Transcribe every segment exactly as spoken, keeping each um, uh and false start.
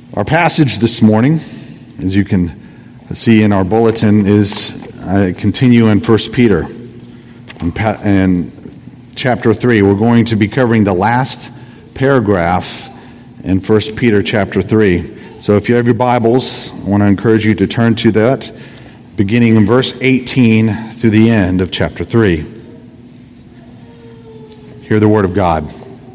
Our passage this morning, as you can see in our bulletin, is uh, continue in First Peter. In, pa- in chapter three, we're going to be covering the last paragraph in First Peter chapter three. So if you have your Bibles, I want to encourage you to turn to that, beginning in verse eighteen through the end of chapter three. Hear the word of God.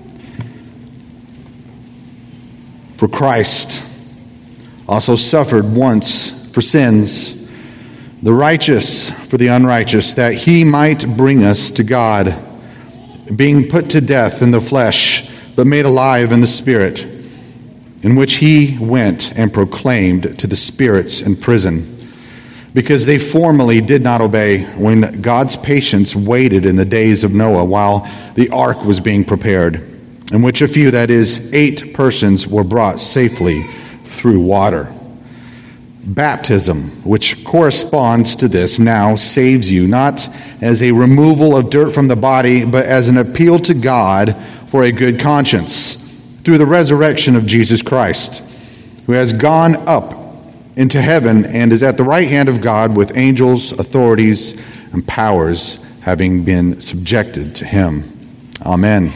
For Christ also suffered once for sins, the righteous for the unrighteous, that he might bring us to God, being put to death in the flesh, but made alive in the Spirit, in which he went and proclaimed to the spirits in prison, because they formerly did not obey when God's patience waited in the days of Noah while the ark was being prepared, in which a few, that is, eight persons, were brought safely through water. Baptism, which corresponds to this, now saves you, not as a removal of dirt from the body, but as an appeal to God for a good conscience, through the resurrection of Jesus Christ, who has gone up into heaven and is at the right hand of God with angels, authorities, and powers having been subjected to him. Amen.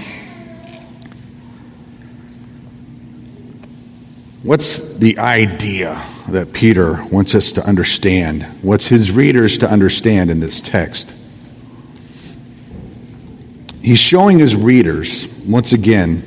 What's the idea that Peter wants us to understand? What's his readers to understand in this text? He's showing his readers, once again,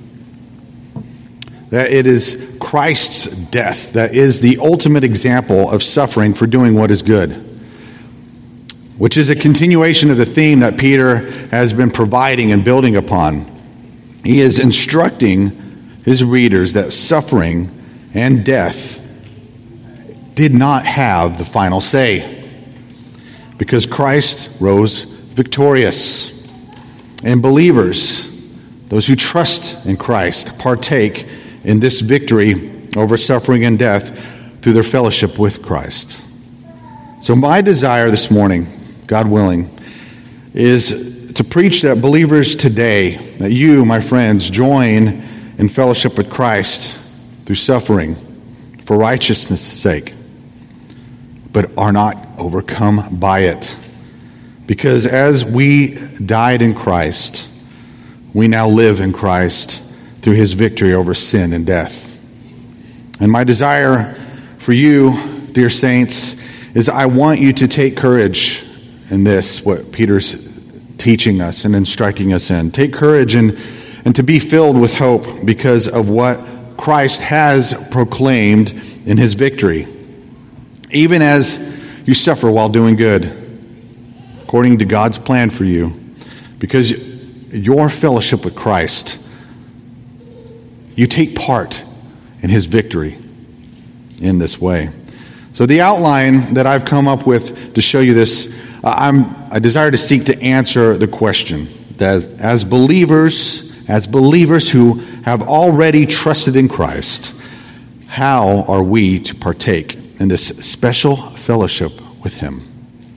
that it is Christ's death that is the ultimate example of suffering for doing what is good, which is a continuation of the theme that Peter has been providing and building upon. He is instructing his readers that suffering and death did not have the final say, because Christ rose victorious. And believers, those who trust in Christ, partake in this victory over suffering and death through their fellowship with Christ. So my desire this morning, God willing, is to preach that believers today, that you, my friends, join in fellowship with Christ through suffering for righteousness' sake, but are not overcome by it. Because as we died in Christ, we now live in Christ through his victory over sin and death. And my desire for you, dear saints, is I want you to take courage in this, what Peter's teaching us and instructing us in. Take courage and, and to be filled with hope because of what Christ has proclaimed in his victory. Even as you suffer while doing good, according to God's plan for you, because your fellowship with Christ, you take part in his victory in this way. So the outline that I've come up with to show you this, uh, I'm, I desire to seek to answer the question that as, as believers, as believers who have already trusted in Christ, how are we to partake in this special fellowship with him?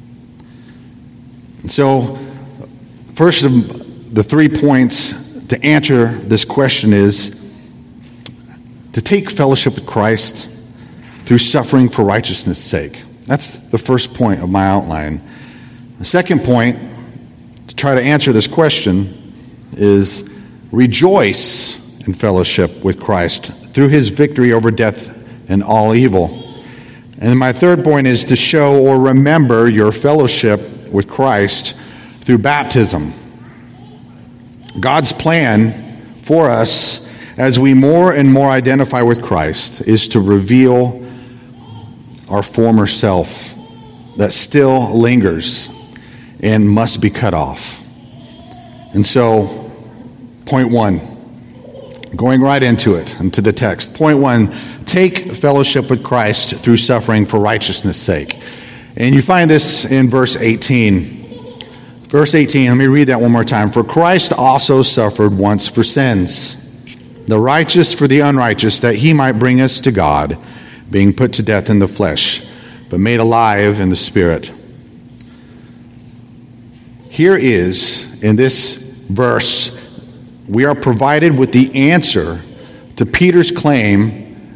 And so, first of the three points to answer this question is to take fellowship with Christ through suffering for righteousness' sake. That's the first point of my outline. The second point, to try to answer this question, is rejoice in fellowship with Christ through his victory over death and all evil. And my third point is to show or remember your fellowship with Christ through baptism. God's plan for us as we more and more identify with Christ is to reveal our former self that still lingers and must be cut off. And so, point one, going right into it, into the text. Point one, take fellowship with Christ through suffering for righteousness' sake. And you find this in verse eighteen. Verse eighteen, let me read that one more time. For Christ also suffered once for sins, the righteous for the unrighteous, that he might bring us to God, being put to death in the flesh, but made alive in the Spirit. Here is, in this verse, we are provided with the answer to Peter's claim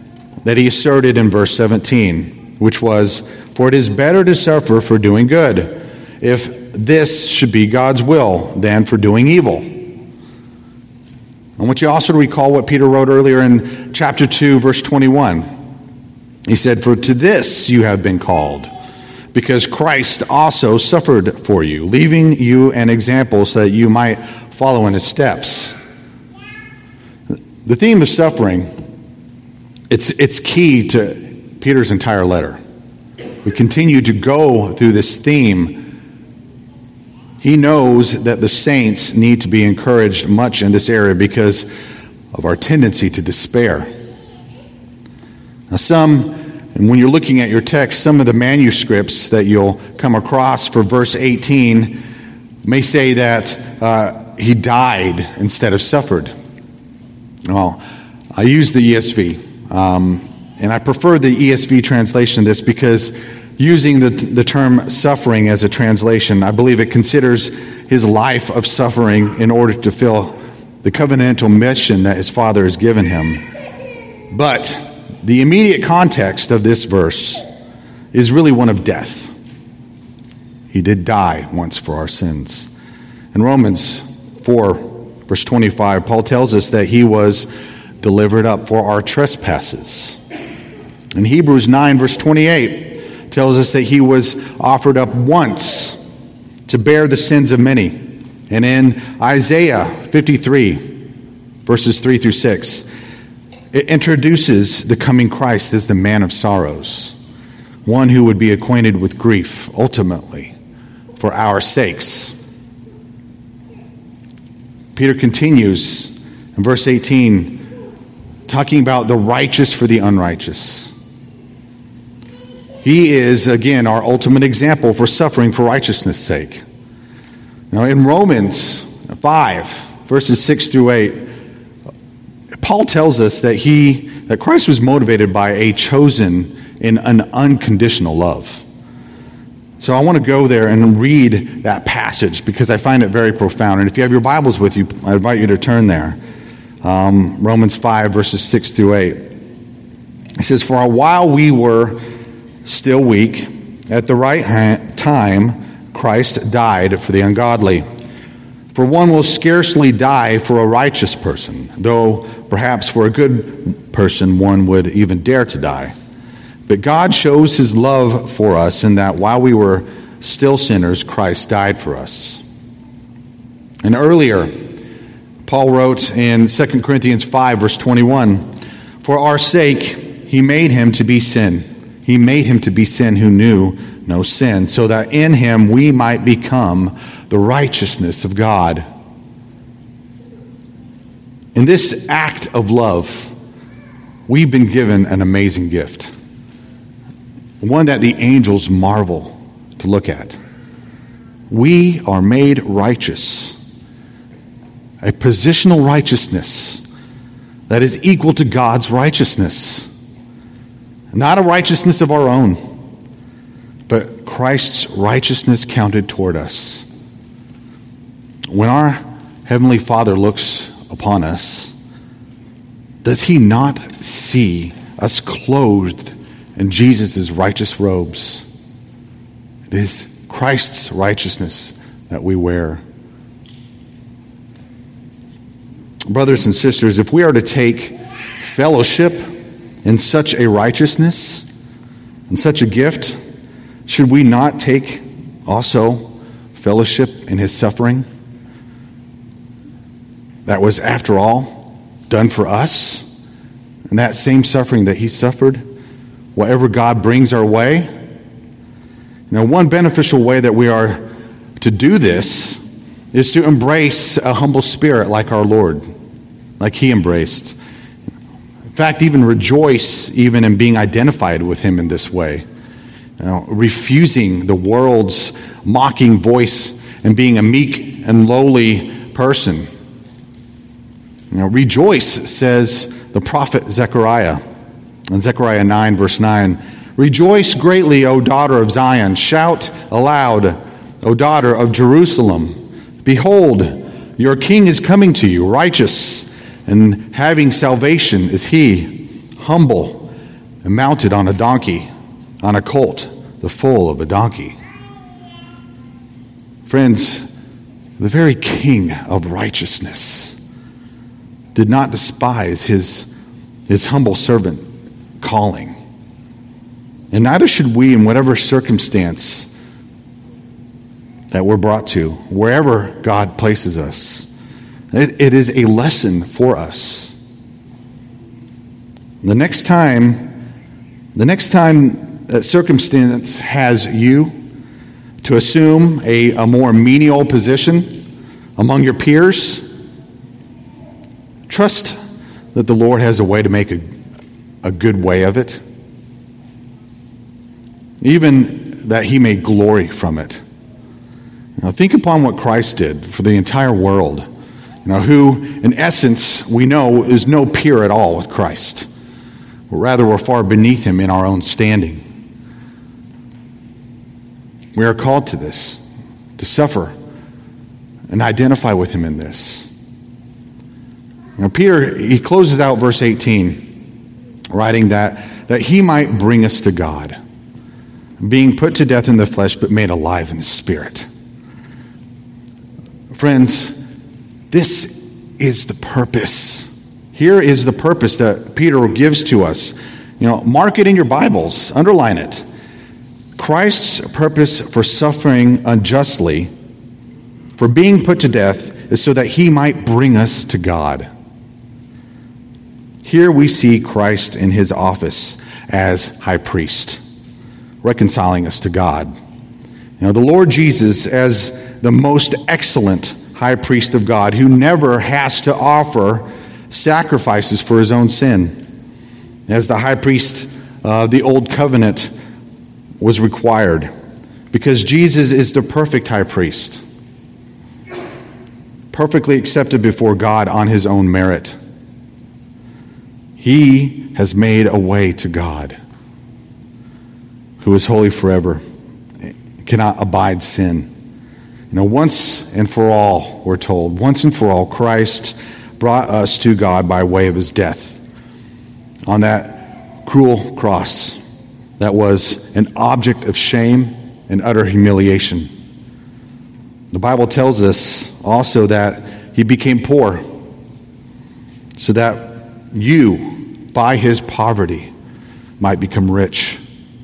that he asserted in verse seventeen, which was, "For it is better to suffer for doing good, if this should be God's will, than for doing evil." I want you also to recall what Peter wrote earlier in chapter two, verse twenty-one. He said, "For to this you have been called, because Christ also suffered for you, leaving you an example so that you might follow in his steps." The theme of suffering, it's, it's key to Peter's entire letter. We continue to go through this theme. He knows that the saints need to be encouraged much in this area because of our tendency to despair. Now some, and when you're looking at your text, some of the manuscripts that you'll come across for verse eighteen may say that uh, he died instead of suffered. Well, I use the E S V, um, and I prefer the E S V translation of this because using the, the term suffering as a translation, I believe it considers his life of suffering in order to fulfill the covenantal mission that his Father has given him. But the immediate context of this verse is really one of death. He did die once for our sins. In Romans four, verse twenty-five, Paul tells us that he was delivered up for our trespasses. In Hebrews nine, verse twenty-eight, tells us that he was offered up once to bear the sins of many. And in Isaiah fifty-three, verses three through six, it introduces the coming Christ as the man of sorrows, one who would be acquainted with grief, ultimately, for our sakes. Peter continues in verse eighteen, talking about the righteous for the unrighteous. He is, again, our ultimate example for suffering for righteousness' sake. Now, in Romans five, verses six through eight, Paul tells us that he, that Christ was motivated by a chosen and an unconditional love. So I want to go there and read that passage because I find it very profound. And if you have your Bibles with you, I invite you to turn there. Um, Romans five, verses six through eight. It says, "For a while we were still weak, at the right ha- time Christ died for the ungodly. For one will scarcely die for a righteous person, though perhaps for a good person one would even dare to die. But God shows his love for us in that while we were still sinners, Christ died for us." And earlier, Paul wrote in Second Corinthians five, verse twenty-one, "For our sake he made him to be sin. He made him to be sin who knew no sin, so that in him we might become the righteousness of God." In this act of love, we've been given an amazing gift, one that the angels marvel to look at. We are made righteous, a positional righteousness that is equal to God's righteousness. Not a righteousness of our own, but Christ's righteousness counted toward us. When our Heavenly Father looks upon us, does he not see us clothed in Jesus' righteous robes? It is Christ's righteousness that we wear. Brothers and sisters, if we are to take fellowship in such a righteousness and such a gift, should we not take also fellowship in his suffering? That was, after all, done for us. And that same suffering that he suffered, whatever God brings our way. Now, one beneficial way that we are to do this is to embrace a humble spirit like our Lord, like he embraced. In fact, even rejoice even in being identified with him in this way. You know, refusing the world's mocking voice and being a meek and lowly person. You know, rejoice, says the prophet Zechariah. In Zechariah nine, verse nine, "Rejoice greatly, O daughter of Zion. Shout aloud, O daughter of Jerusalem. Behold, your king is coming to you, righteous and having salvation is he, humble and mounted on a donkey, on a colt, the foal of a donkey. Friends, the very King of righteousness did not despise his, his humble servant calling. And neither should we, in whatever circumstance that we're brought to, wherever God places us. It, it is a lesson for us. The next time, the next time that circumstance has you to assume a, a more menial position among your peers, trust that the Lord has a way to make a, a good way of it, even that he may glory from it. Now, think upon what Christ did for the entire world, you know, who, in essence, we know is no peer at all with Christ. Rather, we're far beneath him in our own standing. We are called to this, to suffer and identify with him in this. Now, Peter, he closes out verse eighteen, writing that, that he might bring us to God, being put to death in the flesh, but made alive in the spirit. Friends, this is the purpose. Here is the purpose that Peter gives to us. You know, mark it in your Bibles, underline it. Christ's purpose for suffering unjustly, for being put to death, is so that he might bring us to God. Here we see Christ in his office as high priest, reconciling us to God. You know, the Lord Jesus as the most excellent high priest of God, who never has to offer sacrifices for his own sin. As the high priest, uh, the old covenant was required, because Jesus is the perfect high priest, perfectly accepted before God on his own merit. He has made a way to God, who is holy forever, cannot abide sin. You know, once and for all, we're told, once and for all, Christ brought us to God by way of his death on that cruel cross that was an object of shame and utter humiliation. The Bible tells us also that he became poor so that you, by his poverty, might become rich,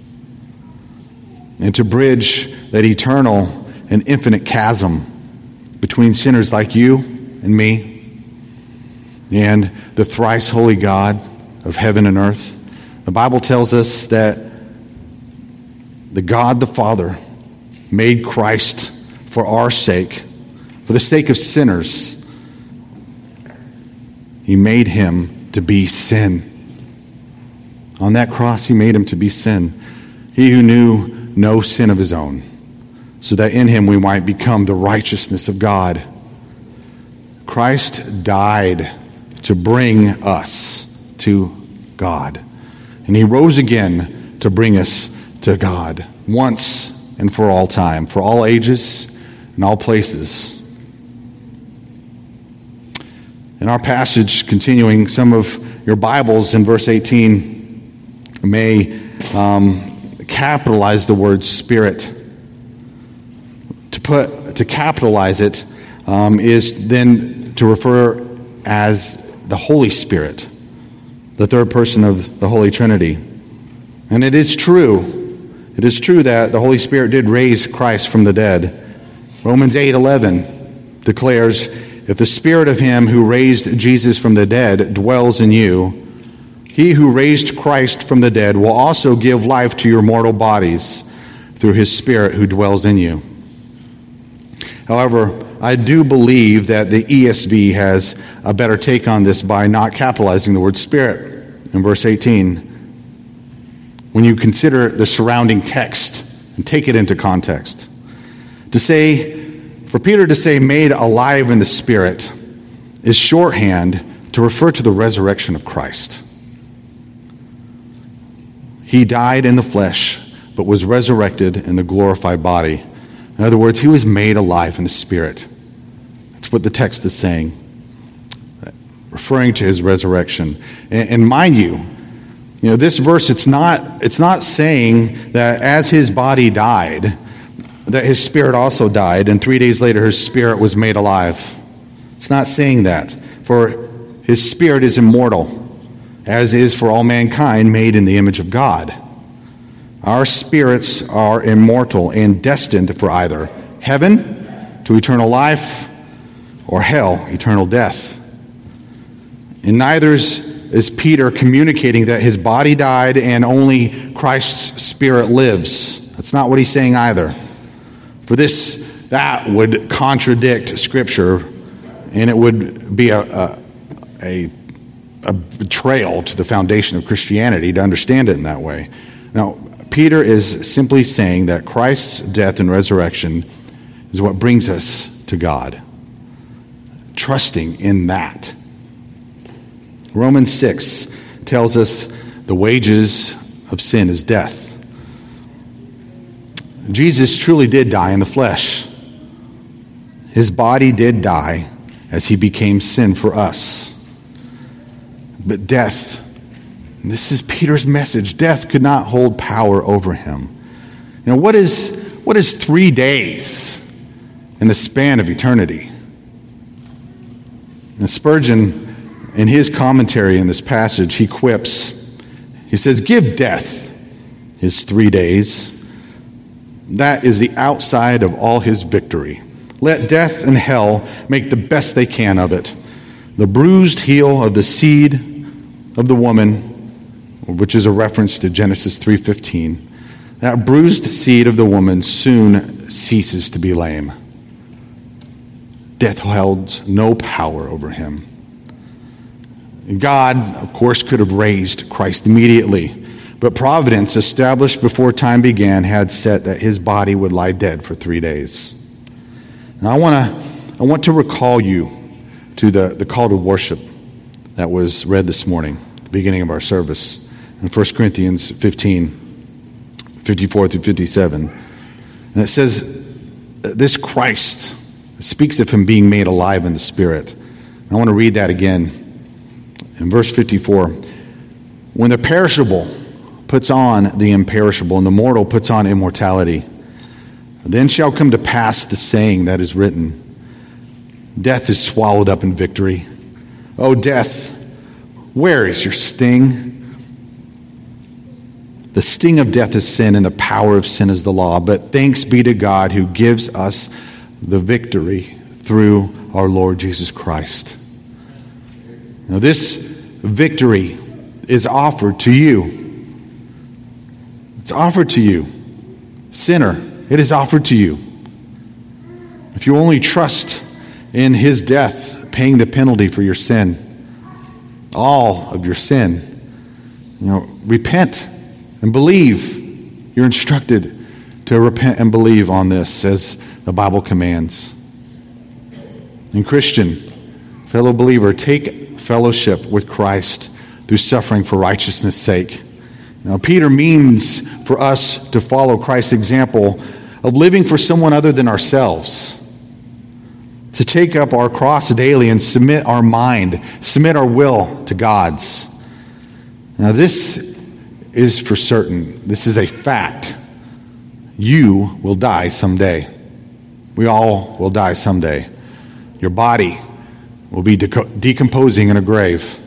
and to bridge that eternal and infinite chasm between sinners like you and me and the thrice holy God of heaven and earth. The Bible tells us that the God the Father made Christ for our sake, for the sake of sinners. He made him to be sin. On that cross, he made him to be sin. He who knew no sin of his own, so that in him we might become the righteousness of God. Christ died to bring us to God. And he rose again to bring us to God once and for all time, for all ages and all places. In our passage, continuing, some of your Bibles in verse eighteen may um, capitalize the word Spirit. To put to capitalize it um, is then to refer as the Holy Spirit, the third person of the Holy Trinity. And it is true, it is true that the Holy Spirit did raise Christ from the dead. Romans eight eleven declares, if the Spirit of him who raised Jesus from the dead dwells in you, he who raised Christ from the dead will also give life to your mortal bodies through his Spirit who dwells in you. However, I do believe that the E S V has a better take on this by not capitalizing the word Spirit in verse eighteen. When you consider the surrounding text and take it into context. To say, for Peter to say made alive in the Spirit is shorthand to refer to the resurrection of Christ. He died in the flesh, but was resurrected in the glorified body. In other words, he was made alive in the Spirit. That's what the text is saying, referring to his resurrection. And, and mind you, You know, this verse, it's not, it's not saying that as his body died, that his spirit also died, and three days later his spirit was made alive. It's not saying that. For his spirit is immortal, as is for all mankind made in the image of God. Our spirits are immortal and destined for either heaven, to eternal life, or hell, eternal death. And neither is Peter communicating that his body died and only Christ's spirit lives. That's not what he's saying either. For this, that would contradict Scripture, and it would be a, a, a, a betrayal to the foundation of Christianity to understand it in that way. Now, Peter is simply saying that Christ's death and resurrection is what brings us to God. Trusting in that. Romans six tells us the wages of sin is death. Jesus truly did die in the flesh. His body did die as he became sin for us. But death, and this is Peter's message, death could not hold power over him. You know, what is, what is three days in the span of eternity? And Spurgeon, in his commentary in this passage, he quips, he says, give death his three days. That is the outside of all his victory. Let death and hell make the best they can of it. The bruised heel of the seed of the woman, which is a reference to Genesis three fifteen, that bruised seed of the woman soon ceases to be lame. Death holds no power over him. God, of course, could have raised Christ immediately, but providence, established before time began, had set that his body would lie dead for three days. And I want to I want to recall you to the, the call to worship that was read this morning, the beginning of our service, in First Corinthians fifteen, fifty-four through fifty-seven. And it says, this Christ speaks of him being made alive in the Spirit. And I want to read that again. In verse fifty-four, when the perishable puts on the imperishable, and the mortal puts on immortality, then shall come to pass the saying that is written, death is swallowed up in victory. O death, where is your sting? The sting of death is sin, and the power of sin is the law. But thanks be to God who gives us the victory through our Lord Jesus Christ. Now, this victory is offered to you. It's offered to you. Sinner, it is offered to you. If you only trust in his death, paying the penalty for your sin, all of your sin, you know, repent and believe. You're instructed to repent and believe on this as the Bible commands. And Christian, fellow believer, take fellowship with Christ through suffering for righteousness' sake. Now, Peter means for us to follow Christ's example of living for someone other than ourselves, to take up our cross daily and submit our mind, submit our will to God's. Now, this is for certain. This is a fact. You will die someday. We all will die someday. Your body will be deco- decomposing in a grave.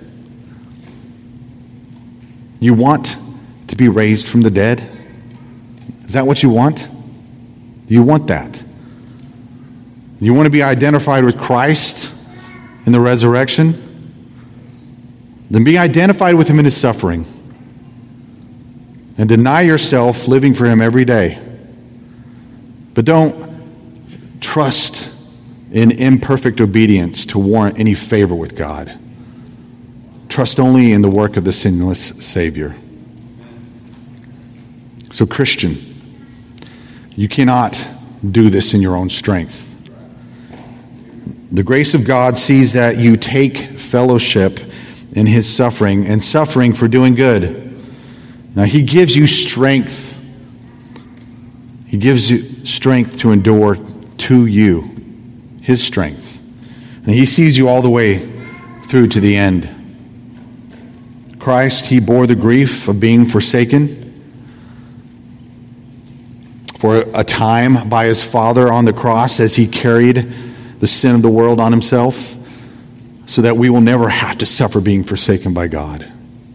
You want to be raised from the dead? Is that what you want? Do you want that? You want to be identified with Christ in the resurrection? Then be identified with him in his suffering. And deny yourself living for him every day. But don't trust in imperfect obedience to warrant any favor with God. Trust only in the work of the sinless Savior. So, Christian, you cannot do this in your own strength. The grace of God sees that you take fellowship in his suffering, and suffering for doing good. Now, he gives you strength. He gives you strength to endure to you, his strength. And he sees you all the way through to the end. Christ, he bore the grief of being forsaken for a time by his Father on the cross as he carried the sin of the world on himself, so that we will never have to suffer being forsaken by God.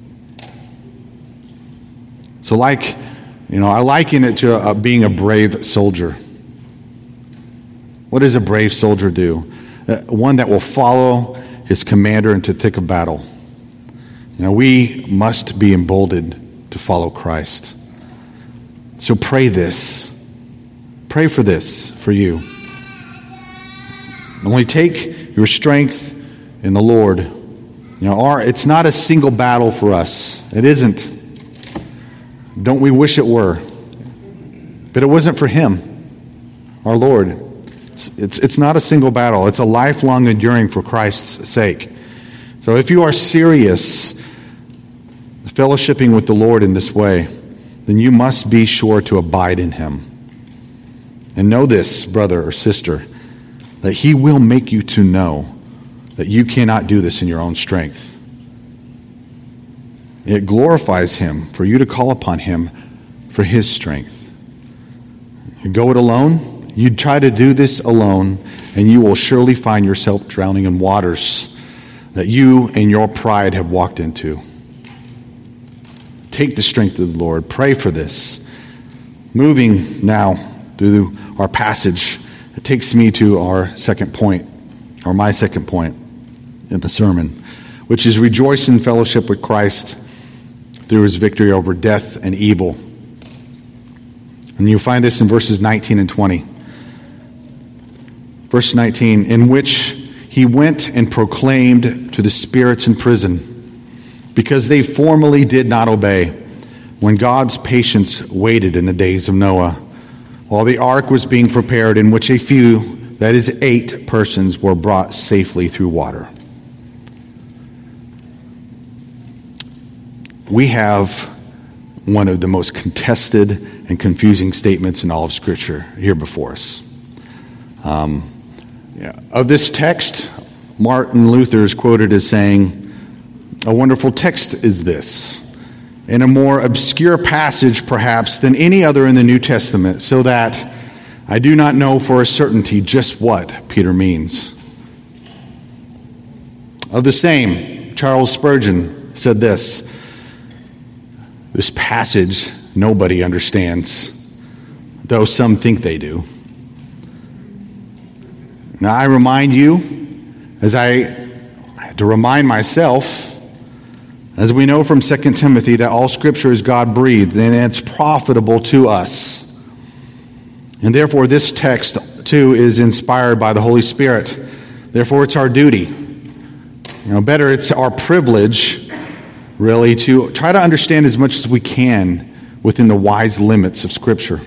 So like, you know, I liken it to uh, being a brave soldier. What does a brave soldier do? Uh, one that will follow his commander into the thick of battle. You know, we must be emboldened to follow Christ. So pray this. Pray for this for you. Only take your strength in the Lord. You know, our, it's not a single battle for us. It isn't. Don't we wish it were? But it wasn't for him, our Lord. It's, it's, it's not a single battle. It's a lifelong enduring for Christ's sake. So if you are serious fellowshipping with the Lord in this way, then you must be sure to abide in him. And know this, brother or sister, that he will make you to know that you cannot do this in your own strength. It glorifies him for you to call upon him for his strength. You go it alone, you try to do this alone, and you will surely find yourself drowning in waters that you and your pride have walked into. Take the strength of the Lord. Pray for this. Moving now through our passage, it takes me to our second point, or my second point in the sermon, which is rejoice in fellowship with Christ through his victory over death and evil. And you'll find this in verses nineteen and twenty. Verse nineteen, in which he went and proclaimed to the spirits in prison, because they formerly did not obey, when God's patience waited in the days of Noah, while the ark was being prepared, in which a few, that is eight persons, were brought safely through water. We have one of the most contested and confusing statements in all of Scripture here before us. Um, yeah. Of this text, Martin Luther is quoted as saying, "A wonderful text is this, in a more obscure passage perhaps than any other in the New Testament, so that I do not know for a certainty just what Peter means." Of the same, Charles Spurgeon said this, "This passage nobody understands, though some think they do." Now I remind you, as I had to remind myself, as we know from Second Timothy, that all Scripture is God-breathed and it's profitable to us. And therefore this text too is inspired by the Holy Spirit. Therefore it's our duty, you know, better, it's our privilege, really, to try to understand as much as we can within the wise limits of Scripture.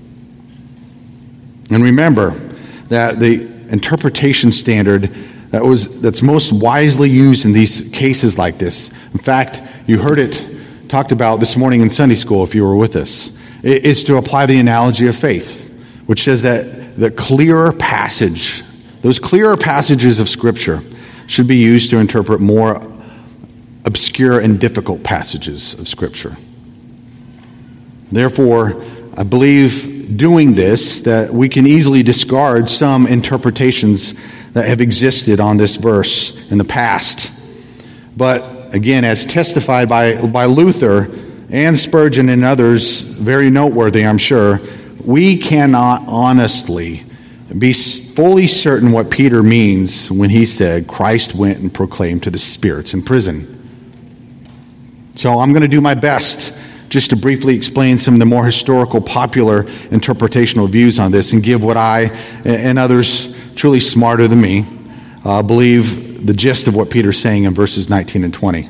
And remember that the interpretation standard that was that's most wisely used in these cases like this, in fact, you heard it talked about this morning in Sunday school if you were with us, is to apply the analogy of faith, which says that the clearer passage, those clearer passages of Scripture should be used to interpret more obscure and difficult passages of Scripture. Therefore, I believe doing this, that we can easily discard some interpretations that have existed on this verse in the past. But again, as testified by, by Luther and Spurgeon and others, very noteworthy, I'm sure, we cannot honestly be fully certain what Peter means when he said, Christ went and proclaimed to the spirits in prison. So I'm going to do my best just to briefly explain some of the more historical, popular interpretational views on this and give what I and others truly smarter than me uh, believe the gist of what Peter's saying in verses nineteen and twenty.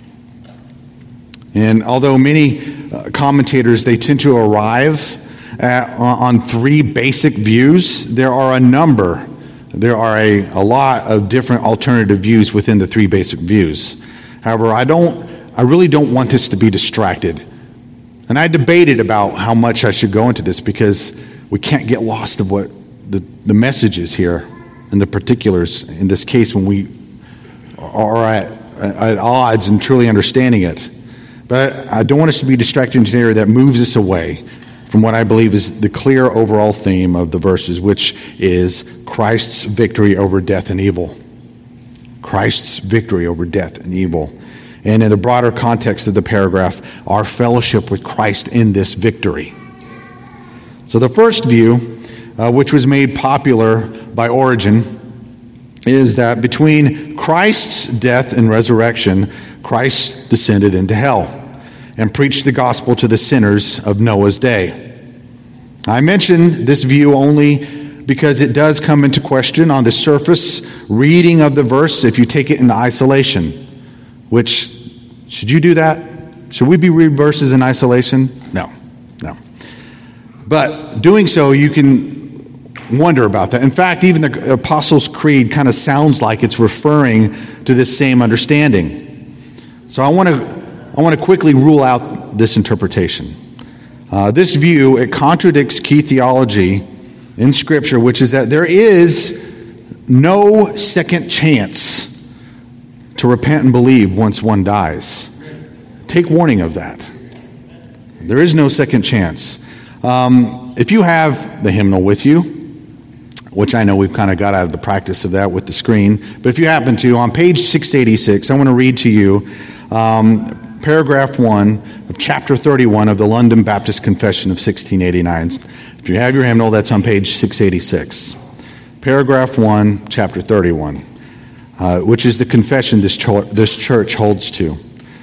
And although many uh, commentators, they tend to arrive at, on three basic views, there are a number, there are a, a lot of different alternative views within the three basic views. However, I don't, I really don't want us to be distracted. And I debated about how much I should go into this because we can't get lost of what the, the message is here and the particulars in this case when we are at at odds in truly understanding it. But I don't want us to be distracted into an area that moves us away from what I believe is the clear overall theme of the verses, which is Christ's victory over death and evil. Christ's victory over death and evil. And in the broader context of the paragraph, our fellowship with Christ in this victory. So the first view, uh, which was made popular by Origen, is that between Christ's death and resurrection, Christ descended into hell and preached the gospel to the sinners of Noah's day. I mention this view only because it does come into question on the surface reading of the verse if you take it in isolation, which, should you do that? Should we be read verses in isolation? No, no. But doing so, you can wonder about that. In fact, even the Apostles' Creed kind of sounds like it's referring to this same understanding. So I want to I want to quickly rule out this interpretation. Uh, this view, it contradicts key theology in Scripture, which is that there is no second chance to repent and believe once one dies. Take warning of that. There is no second chance. Um, if you have the hymnal with you, which I know we've kind of got out of the practice of that with the screen, but if you happen to, on page six eighty-six, I want to read to you um, paragraph one of chapter thirty-one of the London Baptist Confession of sixteen eighty-nine. If you have your hymnal, that's on page six eighty-six. Paragraph one, chapter thirty-one, uh, which is the confession this, cho- this church holds to.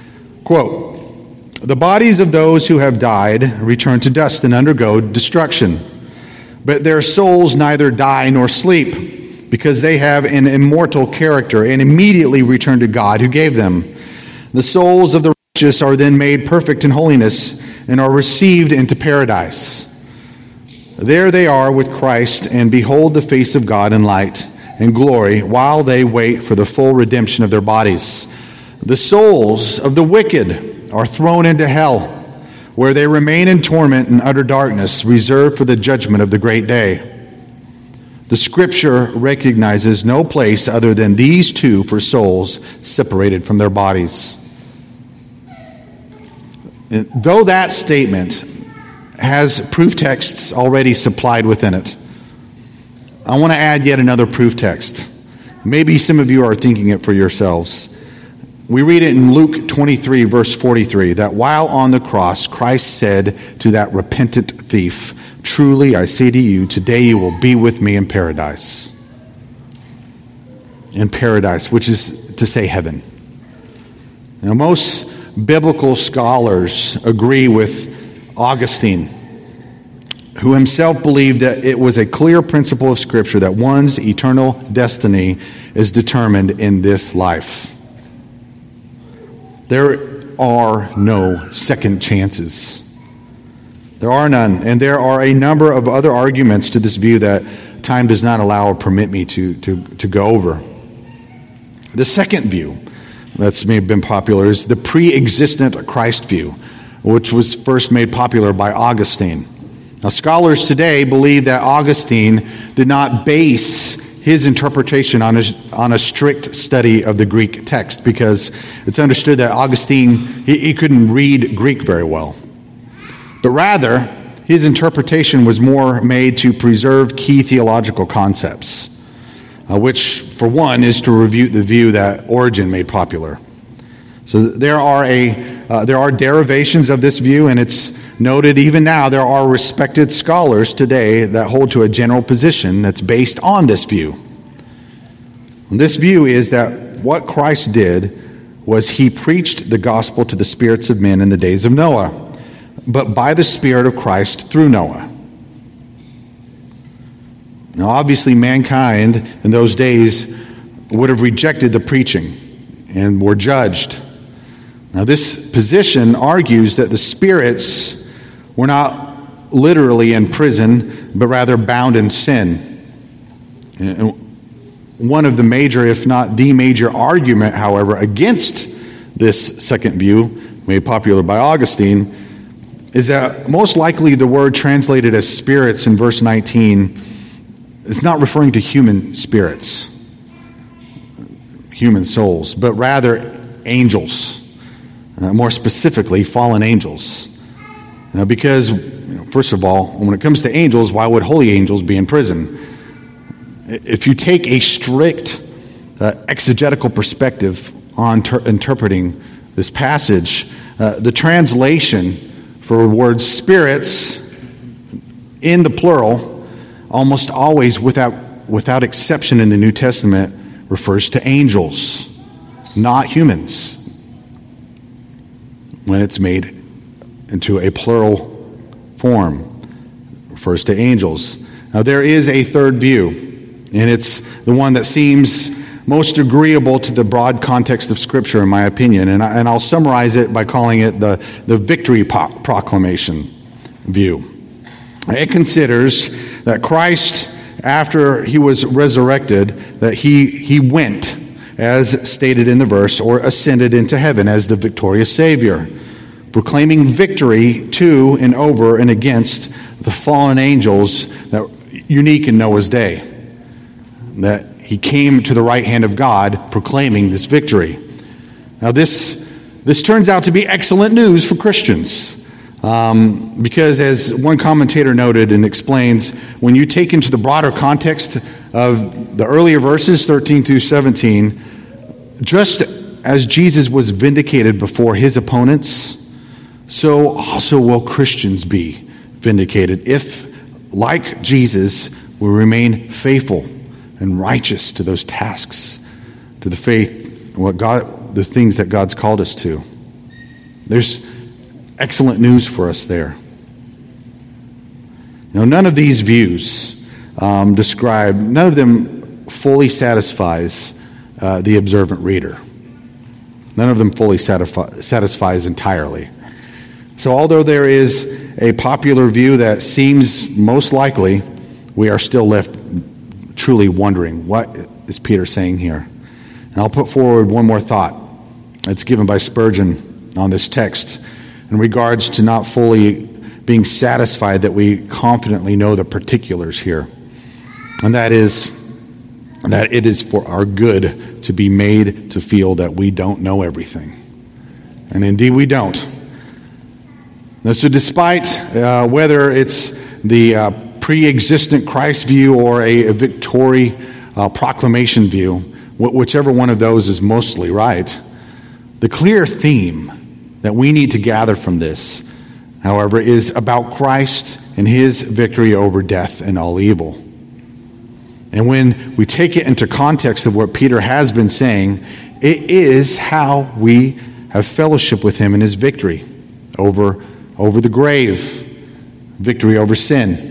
Quote, "The bodies of those who have died return to dust and undergo destruction, but their souls neither die nor sleep, because they have an immortal character and immediately return to God who gave them. The souls of the righteous are then made perfect in holiness and are received into paradise. There they are with Christ and behold the face of God in light and glory while they wait for the full redemption of their bodies. The souls of the wicked are thrown into hell, where they remain in torment and utter darkness, reserved for the judgment of the great day. The Scripture recognizes no place other than these two for souls separated from their bodies." And though that statement has proof texts already supplied within it, I want to add yet another proof text. Maybe some of you are thinking it for yourselves. We read it in Luke twenty-three, verse forty-three, that while on the cross, Christ said to that repentant thief, "Truly I say to you, today you will be with me in paradise." In paradise, which is to say heaven. Now, most biblical scholars agree with Augustine, who himself believed that it was a clear principle of Scripture that one's eternal destiny is determined in this life. There are no second chances. There are none. And there are a number of other arguments to this view that time does not allow or permit me to, to, to go over. The second view that's been popular is the pre-existent Christ view, which was first made popular by Augustine. Now, scholars today believe that Augustine did not base his interpretation on a, on a strict study of the Greek text, because it's understood that Augustine, he, he couldn't read Greek very well. But rather, his interpretation was more made to preserve key theological concepts, uh, which, for one, is to refute the view that Origen made popular. So there are a uh, there are derivations of this view, and it's noted even now there are respected scholars today that hold to a general position that's based on this view. And this view is that what Christ did was he preached the gospel to the spirits of men in the days of Noah, but by the Spirit of Christ through Noah. Now, obviously, mankind in those days would have rejected the preaching and were judged. Now, this position argues that the spirits were not literally in prison, but rather bound in sin. And one of the major, if not the major argument, however, against this second view, made popular by Augustine, is that most likely the word translated as spirits in verse nineteen is not referring to human spirits, human souls, but rather angels, uh, more specifically, fallen angels. Now, because, you know, first of all, when it comes to angels, why would holy angels be in prison? If you take a strict uh, exegetical perspective on ter- interpreting this passage, uh, the translation for words spirits in the plural, almost always without without exception in the New Testament, refers to angels, not humans, when it's made into a plural form, refers to angels. Now, there is a third view, and it's the one that seems most agreeable to the broad context of Scripture, in my opinion, and, I, and I'll summarize it by calling it the, the victory po- proclamation view. It considers that Christ, after he was resurrected, that he, he went, as stated in the verse, or ascended into heaven as the victorious Savior, proclaiming victory to and over and against the fallen angels that were unique in Noah's day. That he came to the right hand of God proclaiming this victory. Now this, this turns out to be excellent news for Christians. Um, because as one commentator noted and explains, when you take into the broader context of the earlier verses, thirteen through seventeen, just as Jesus was vindicated before his opponents, so also will Christians be vindicated if, like Jesus, we remain faithful and righteous to those tasks, to the faith, what God, the things that God's called us to. There's excellent news for us there. You know, none of these views um, describe, none of them fully satisfies uh, the observant reader. None of them fully satisfi- satisfies entirely. So although there is a popular view that seems most likely, we are still left truly wondering, what is Peter saying here? And I'll put forward one more thought that's given by Spurgeon on this text in regards to not fully being satisfied that we confidently know the particulars here. And that is that it is for our good to be made to feel that we don't know everything. And indeed we don't. Now, so despite uh, whether it's the uh, pre-existent Christ view or a, a victory uh, proclamation view, wh- whichever one of those is mostly right, the clear theme that we need to gather from this, however, is about Christ and his victory over death and all evil. And when we take it into context of what Peter has been saying, it is how we have fellowship with him in his victory over, over the grave, victory over sin.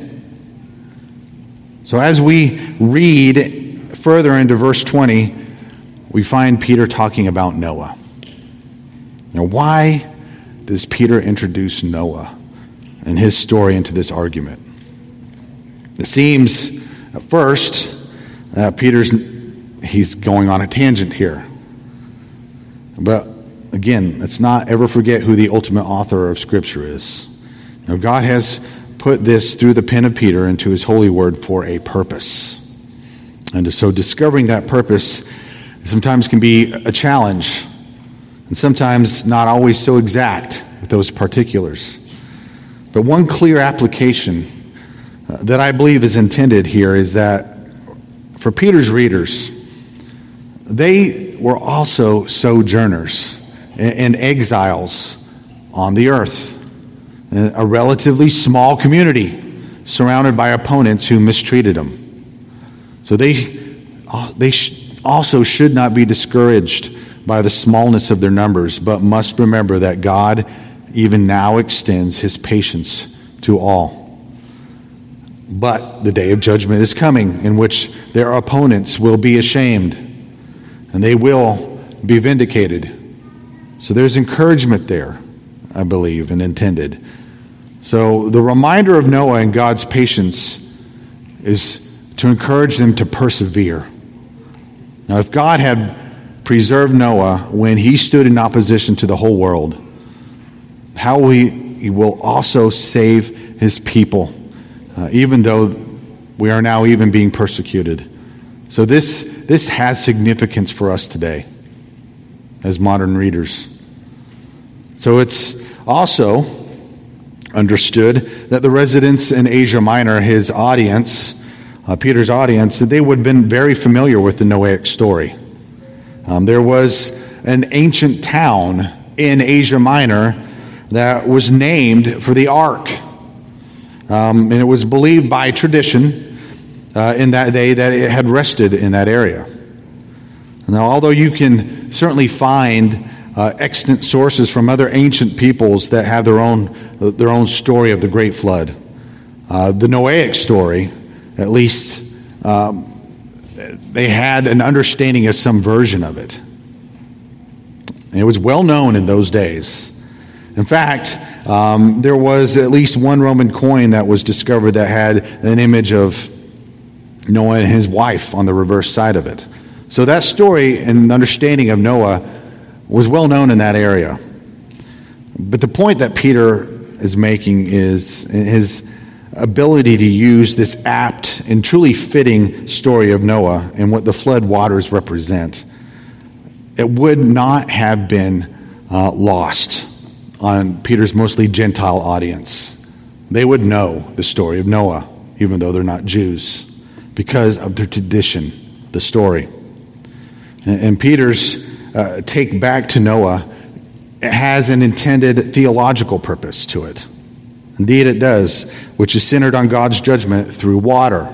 So as we read further into verse twenty, we find Peter talking about Noah. Now, why does Peter introduce Noah and his story into this argument? It seems at first uh, Peter's he's going on a tangent here. But again, let's not ever forget who the ultimate author of Scripture is. Now, God has put this through the pen of Peter into his holy word for a purpose. And so discovering that purpose sometimes can be a challenge, and sometimes not always so exact with those particulars. But one clear application uh, that I believe is intended here is that for Peter's readers, they were also sojourners and exiles on the earth, a relatively small community surrounded by opponents who mistreated them. So they, they also should not be discouraged by the smallness of their numbers, but must remember that God even now extends his patience to all. But the day of judgment is coming, in which their opponents will be ashamed, and they will be vindicated. So there's encouragement there, I believe, and intended. So the reminder of Noah and God's patience is to encourage them to persevere. Now, if God had preserved Noah when he stood in opposition to the whole world, how will he, he will also save his people, uh, even though we are now even being persecuted. So this, this has significance for us today. as modern readers. So it's also understood that the residents in Asia Minor, his audience, uh, Peter's audience, they would have been very familiar with the Noahic story. Um, there was an ancient town in Asia Minor that was named for the ark. Um, and it was believed by tradition uh, in that day that it had rested in that area. Now, although you can certainly find uh, extant sources from other ancient peoples that have their own their own story of the Great Flood, uh, the Noahic story, at least, um, they had an understanding of some version of it. And it was well known in those days. In fact, um, there was at least one Roman coin that was discovered that had an image of Noah and his wife on the reverse side of it. So that story and understanding of Noah was well known in that area. But the point that Peter is making is his ability to use this apt and truly fitting story of Noah and what the flood waters represent. It would not have been uh, lost on Peter's mostly Gentile audience. They would know the story of Noah, even though they're not Jews, because of their tradition, the story. And, and Peter's uh, take back to Noah has an intended theological purpose to it. Indeed it does, which is centered on God's judgment through water.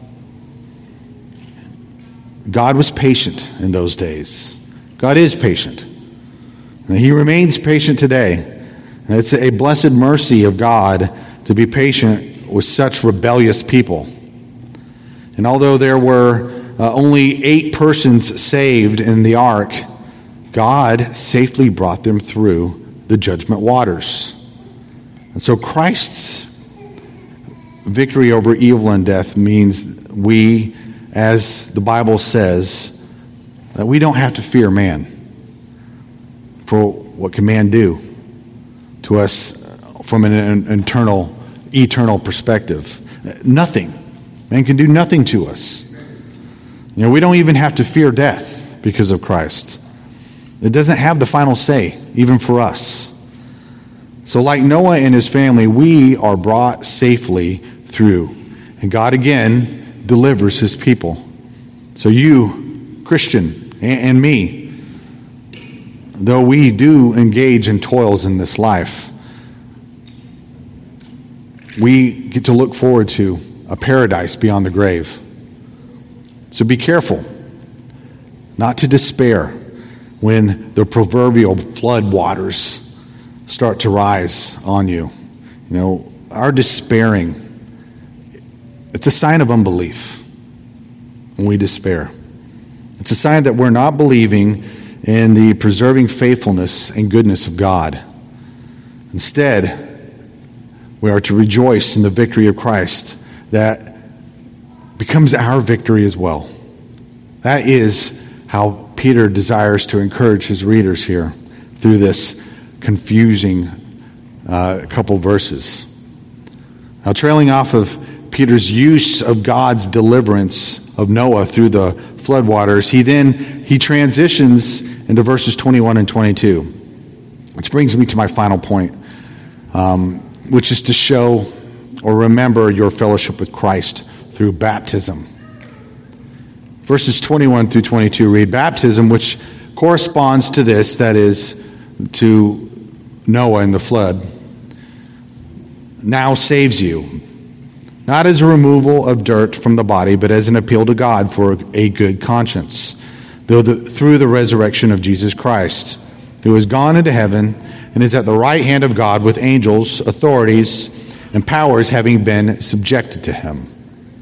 God was patient in those days. God is patient. And he remains patient today. And it's a blessed mercy of God to be patient with such rebellious people. And although there were uh, only eight persons saved in the ark, God safely brought them through the judgment waters. And so Christ's victory over evil and death means we, as the Bible says, that we don't have to fear man. For what can man do to us from an internal, eternal perspective? Nothing. Man can do nothing to us. You know, we don't even have to fear death because of Christ. It doesn't have the final say, even for us. So like Noah and his family, we are brought safely through. And God again delivers his people. So you, Christian, and me, though we do engage in toils in this life, we get to look forward to a paradise beyond the grave. So be careful not to despair when the proverbial flood waters start to rise on you. You know, our despairing, it's a sign of unbelief when we despair. It's a sign that we're not believing in the preserving faithfulness and goodness of God. Instead, we are to rejoice in the victory of Christ that becomes our victory as well. That is how Peter desires to encourage his readers here through this confusing uh, couple verses. Now, trailing off of Peter's use of God's deliverance of Noah through the floodwaters, he then he transitions into verses twenty-one and twenty-two, which brings me to my final point, um, which is to show or remember your fellowship with Christ through baptism. Verses twenty-one through twenty-two read, baptism, which corresponds to this, that is, to Noah and the flood, now saves you, not as a removal of dirt from the body, but as an appeal to God for a good conscience, though the, through the resurrection of Jesus Christ, who has gone into heaven and is at the right hand of God with angels, authorities, and powers having been subjected to him.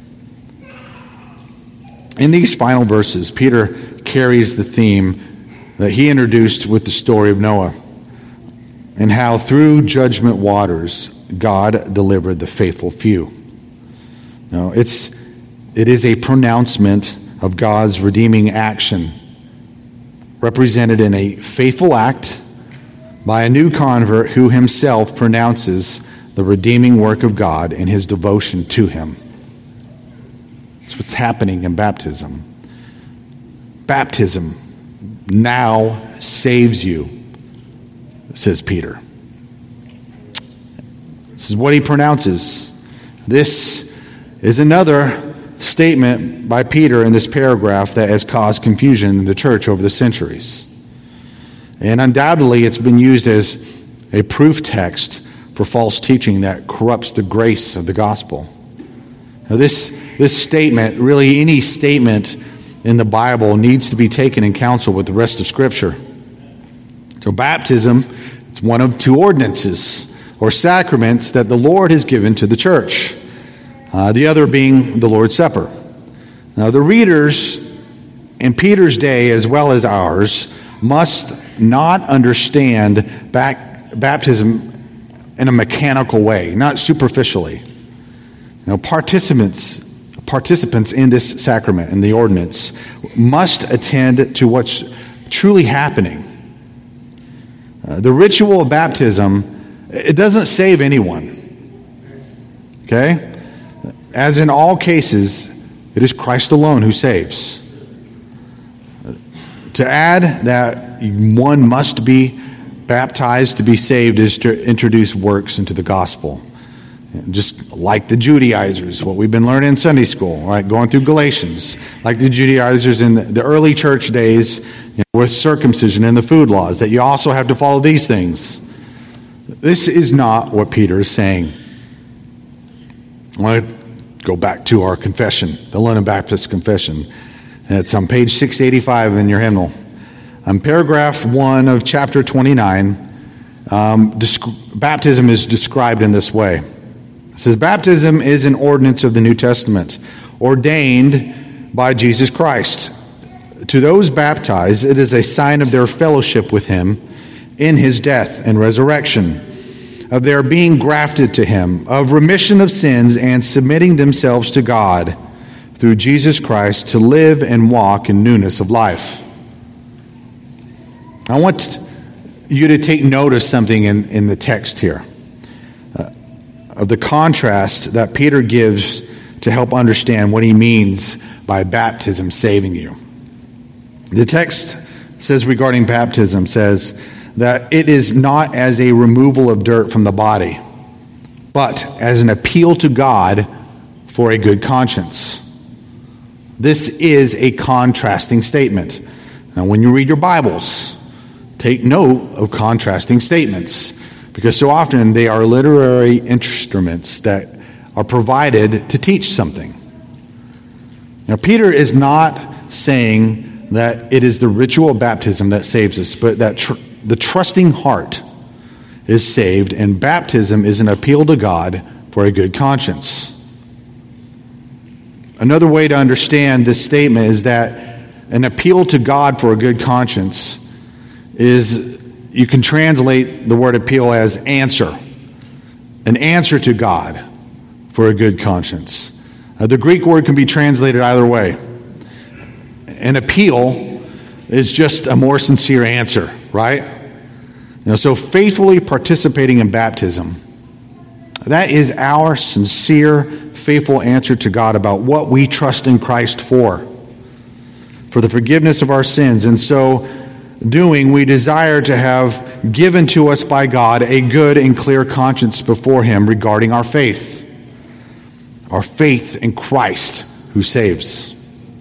In these final verses, Peter carries the theme that he introduced with the story of Noah and how through judgment waters, God delivered the faithful few. Now, it's, it is a pronouncement of God's redeeming action, represented in a faithful act by a new convert who himself pronounces the redeeming work of God and his devotion to him. That's what's happening in baptism. Baptism now saves you, says Peter. This is what he pronounces. This is another statement by Peter in this paragraph that has caused confusion in the church over the centuries. And undoubtedly, it's been used as a proof text for false teaching that corrupts the grace of the gospel. Now, this, this statement, really any statement in the Bible, needs to be taken in counsel with the rest of Scripture. So baptism, it's one of two ordinances or sacraments that the Lord has given to the church. Uh, the other being the Lord's Supper. Now, the readers in Peter's day, as well as ours, must not understand back, baptism in a mechanical way, not superficially. You know, participants, participants in this sacrament, in the ordinance, must attend to what's truly happening. Uh, the ritual of baptism, it doesn't save anyone. Okay? As in all cases, it is Christ alone who saves. To add that one must be baptized to be saved is to introduce works into the gospel. Just like the Judaizers, what we've been learning in Sunday school, right? Going through Galatians, like the Judaizers in the, the early church days, you know, with circumcision and the food laws, that you also have to follow these things. This is not what Peter is saying. I want to go back to our confession, the London Baptist Confession. It's on page six eighty-five in your hymnal. On paragraph one of chapter twenty-nine, um, disc- baptism is described in this way. It says, baptism is an ordinance of the New Testament, ordained by Jesus Christ. To those baptized, it is a sign of their fellowship with him in his death and resurrection, of their being grafted to him, of remission of sins, and submitting themselves to God through Jesus Christ to live and walk in newness of life. I want you to take note of something in, in the text here, uh, of the contrast that Peter gives to help understand what he means by baptism saving you. The text says regarding baptism, says that it is not as a removal of dirt from the body, but as an appeal to God for a good conscience. This is a contrasting statement. Now, when you read your Bibles, take note of contrasting statements, because so often they are literary instruments that are provided to teach something. Now, Peter is not saying that it is the ritual of baptism that saves us, but that tr- the trusting heart is saved, and baptism is an appeal to God for a good conscience. Another way to understand this statement is that an appeal to God for a good conscience is, you can translate the word appeal as answer. An answer to God for a good conscience. Uh, the Greek word can be translated either way. An appeal is just a more sincere answer, right? You know, so faithfully participating in baptism, that is our sincere, faithful answer to God about what we trust in Christ for, for the forgiveness of our sins. And so doing, we desire to have given to us by God a good and clear conscience before him regarding our faith, our faith in Christ who saves.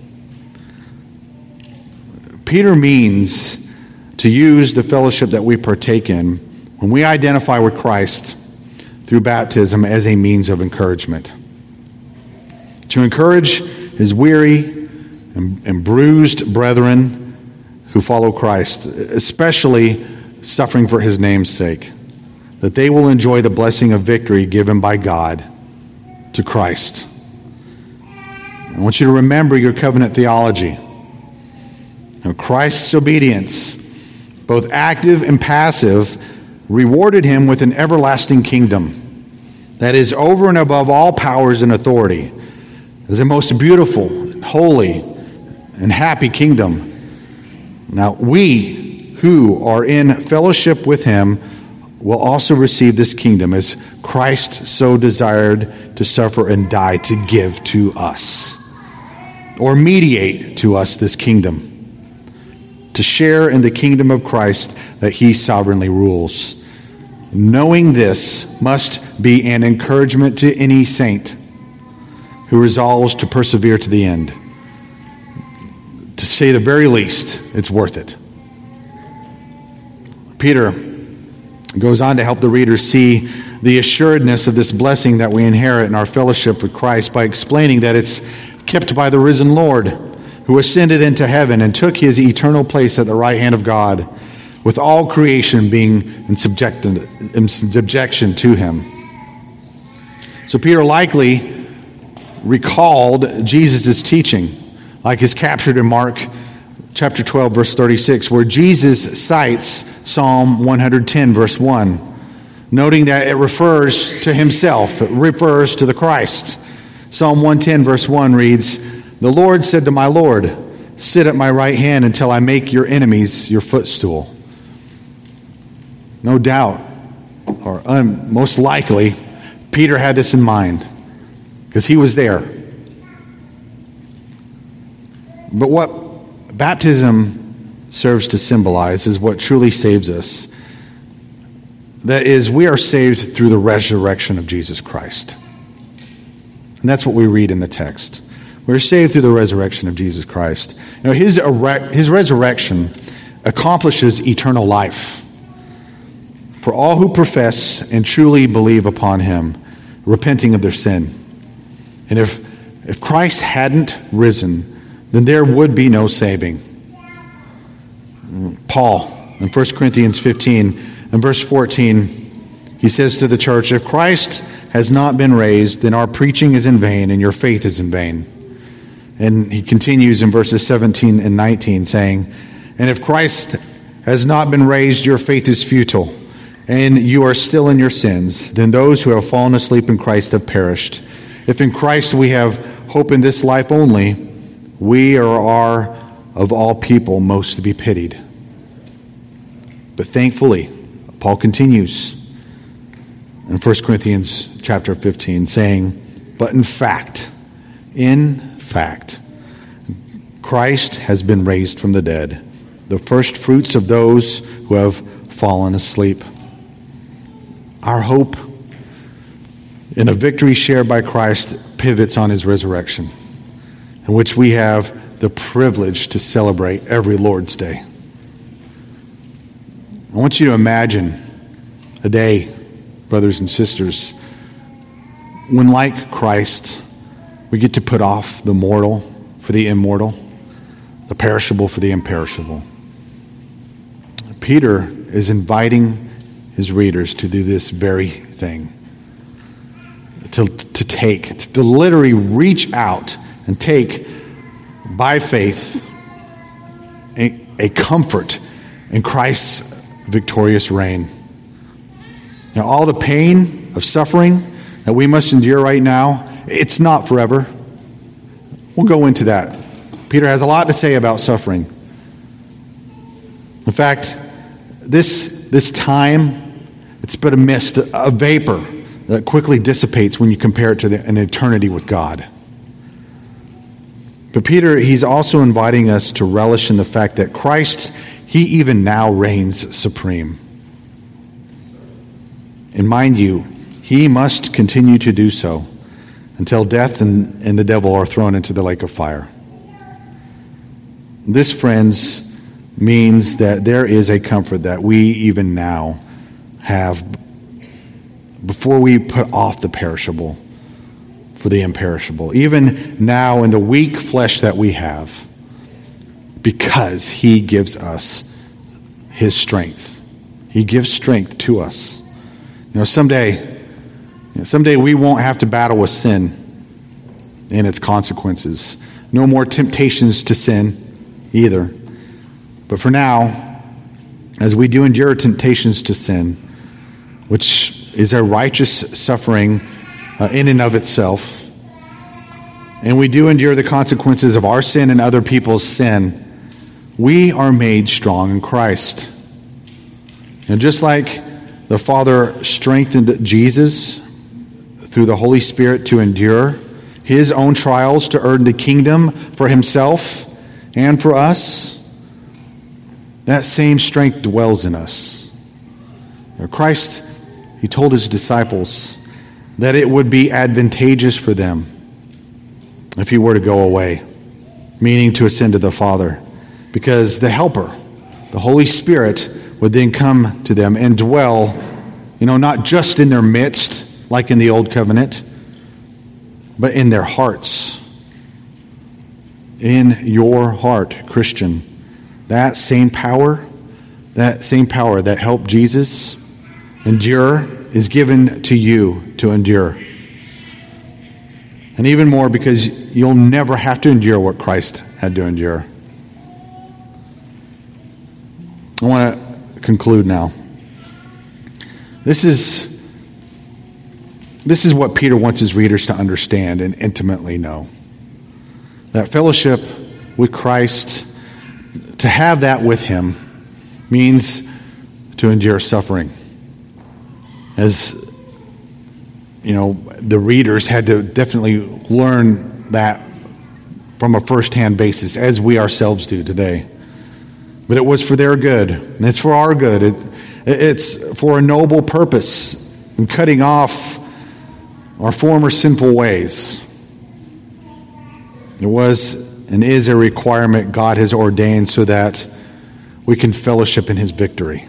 Peter means to use the fellowship that we partake in when we identify with Christ through baptism as a means of encouragement. To encourage his weary and, and bruised brethren who follow Christ, especially suffering for his name's sake, that they will enjoy the blessing of victory given by God to Christ. I want you to remember your covenant theology. Now, Christ's obedience, both active and passive, rewarded him with an everlasting kingdom that is over and above all powers and authority, as a most beautiful, holy, and happy kingdom. Now, we who are in fellowship with him will also receive this kingdom, as Christ so desired to suffer and die to give to us, or mediate to us this kingdom, to share in the kingdom of Christ that he sovereignly rules. Knowing this must be an encouragement to any saint who resolves to persevere to the end. To say the very least, it's worth it. Peter goes on to help the readers see the assuredness of this blessing that we inherit in our fellowship with Christ by explaining that it's kept by the risen Lord, who ascended into heaven and took his eternal place at the right hand of God, with all creation being in, subject, in subjection to him. So Peter likely recalled Jesus' teaching, like is captured in Mark chapter twelve, verse thirty-six, where Jesus cites Psalm one ten, verse one, noting that it refers to himself, it refers to the Christ. Psalm one ten, verse one reads, "The Lord said to my Lord, sit at my right hand until I make your enemies your footstool." No doubt, or um, most likely, Peter had this in mind because he was there. But what baptism serves to symbolize is what truly saves us. That is, we are saved through the resurrection of Jesus Christ. And that's what we read in the text. We're saved through the resurrection of Jesus Christ. You know, his, his resurrection accomplishes eternal life for all who profess and truly believe upon him, repenting of their sin. And if, if Christ hadn't risen, then there would be no saving. Paul, in First Corinthians fifteen and verse fourteen, he says to the church, "If Christ has not been raised, then our preaching is in vain and your faith is in vain." And he continues in verses seventeen and nineteen saying, "And if Christ has not been raised, your faith is futile, and you are still in your sins. Then those who have fallen asleep in Christ have perished. If in Christ we have hope in this life only, we are of all people most to be pitied." But thankfully, Paul continues in First Corinthians chapter fifteen, saying, "But in fact, in fact, Christ has been raised from the dead, the first fruits of those who have fallen asleep." Our hope in a victory shared by Christ pivots on his resurrection, in which we have the privilege to celebrate every Lord's Day. I want you to imagine a day, brothers and sisters, when, like Christ, we get to put off the mortal for the immortal, the perishable for the imperishable. Peter is inviting his readers to do this very thing, to, to take, to literally reach out and take, by faith, a, a comfort in Christ's victorious reign. Now, all the pain of suffering that we must endure right now, it's not forever. We'll go into that. Peter has a lot to say about suffering. In fact, this, this time, it's but a mist, a vapor that quickly dissipates when you compare it to the, an eternity with God. But Peter, he's also inviting us to relish in the fact that Christ, he even now reigns supreme. And mind you, he must continue to do so until death and, and the devil are thrown into the lake of fire. This, friends, means that there is a comfort that we even now have before we put off the perishable for the imperishable, even now in the weak flesh that we have, because he gives us his strength. He gives strength to us. You know, someday, you know, someday we won't have to battle with sin and its consequences. No more temptations to sin either. But for now, as we do endure temptations to sin, which is a righteous suffering uh, in and of itself, and we do endure the consequences of our sin and other people's sin, we are made strong in Christ. And just like the Father strengthened Jesus through the Holy Spirit to endure his own trials to earn the kingdom for himself and for us, that same strength dwells in us. Now, Christ, he told his disciples that it would be advantageous for them if he were to go away, meaning to ascend to the Father, because the Helper, the Holy Spirit, would then come to them and dwell, you know, not just in their midst, like in the Old Covenant, but in their hearts. In your heart, Christian. That same power, that same power that helped Jesus endure is given to you to endure. And even more, because you'll never have to endure what Christ had to endure. I want to conclude now. This is, this is what Peter wants his readers to understand and intimately know. That fellowship with Christ, to have that with him, means to endure suffering. As you know, the readers had to definitely learn that from a first-hand basis, as we ourselves do today. But it was for their good, and it's for our good. It, it's for a noble purpose in cutting off our former sinful ways. It was and is a requirement God has ordained so that we can fellowship in his victory.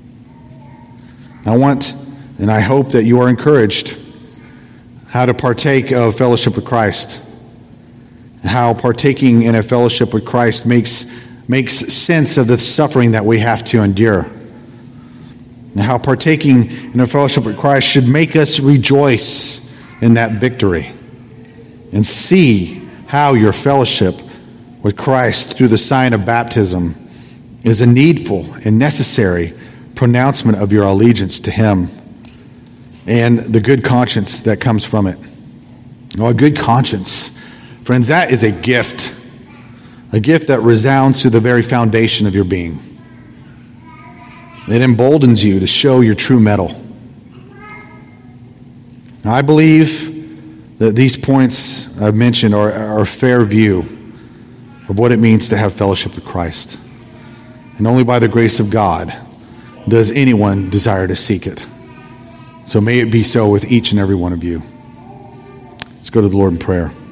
I want and I hope that you are encouraged how to partake of fellowship with Christ, and how partaking in a fellowship with Christ makes, makes sense of the suffering that we have to endure, and how partaking in a fellowship with Christ should make us rejoice in that victory and see how your fellowship with Christ through the sign of baptism is a needful and necessary pronouncement of your allegiance to him and the good conscience that comes from it. Oh, a good conscience, friends, that is a gift, a gift that resounds to the very foundation of your being. It emboldens you to show your true mettle. Now, I believe that these points I've mentioned are, are a fair view of what it means to have fellowship with Christ. And only by the grace of God does anyone desire to seek it. So may it be so with each and every one of you. Let's go to the Lord in prayer.